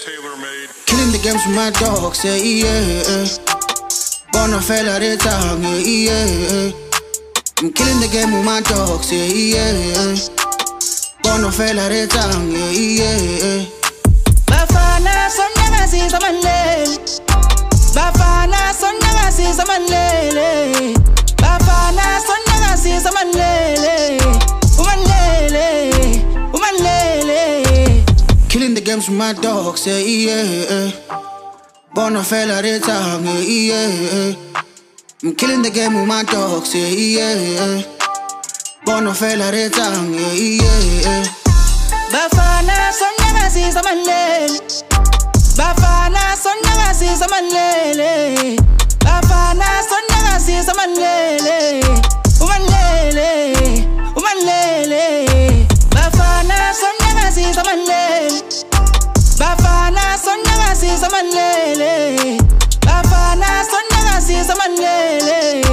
Tailor-made. Killing the games with my dogs, yeah. Born a fella the tongue, yeah. I'm killing the game with my dogs, yeah. Born a fella the tongue, yeah. Bafana sonyaga siza manlele. Bafana sonyaga siza manlele. Bafana sonyaga siza manlele. Umanlele. Killing the games with my dogs, yeah. Born a fella the tongue, yeah. I'm killing the game with my dogs, yeah. Born a fella the tongue, yeah. Bafana sonyaga siza manlele. Bafana sonyaga siza manlele. Bafana sonyaga siza manlele. Umanlele. Bafana sonyaga siza manlele. Bafana sonyaga siza manlele. Bafana sonyaga siza manlele.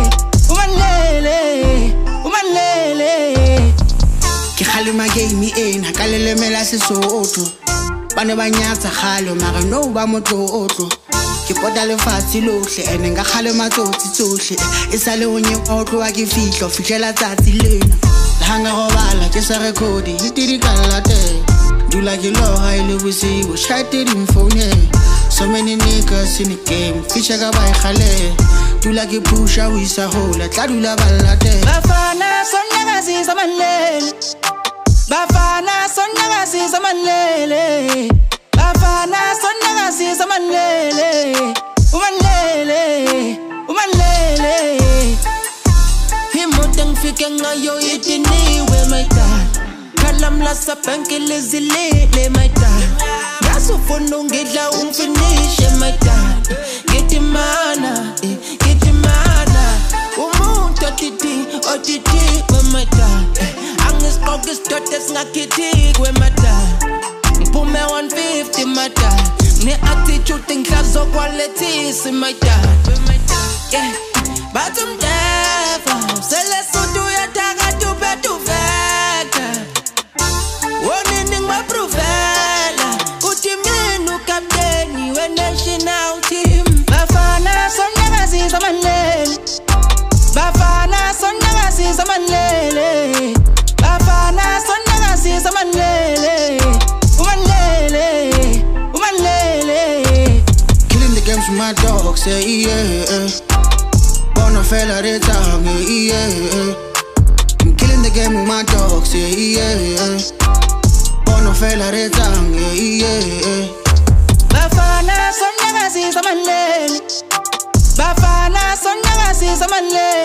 Umanlele. Ke khale ma game ena ka lelemela Sesotho bane ba nyatsa khalo mara no ba motlotlo ke pota lefatshe lohle ene nga khale matsotsi tsohle e sale o nye otlo wa ke fihlela tsatsi lena la hanga go bala ke sa record e dirikala te dula ke loha ile bosigo chatted in phone so many niggas in the game fisha ka ba khale dula ke pusha o isa hola tla dula balate Bafana sonyaga siza manlele. Bafana sonyaga siza manlele. Bafana sonyaga siza manlele. Umanlele. Himoteng fike ngayo itiniwe my dad. Kalamla sa pankele zilele my dad. Ngasufuna ungidla umfinishe my dad. Get imana. Umuntu otiti my dad. Angis totes ngakiti my dad. Mpume 150 my dad. Ne attitude ngihlazo quality my dad. Yeah, but umdeva sele sudu yataka tu veka. Wonini ngaprovela uthi mina ukapteni we national team. Bafana sonyaga siza manlele. Bafana sonyaga siza manlele. Bafana sonyaga siza manlele. Umanlele. Killing the games with my dogs, yeah. Born a fella the tongue, yeah. I'm killing the game with my dogs, yeah. Born a fella the tongue, yeah. Bafana sonyaga siza manlele. Bafana sonyaga siza manlele.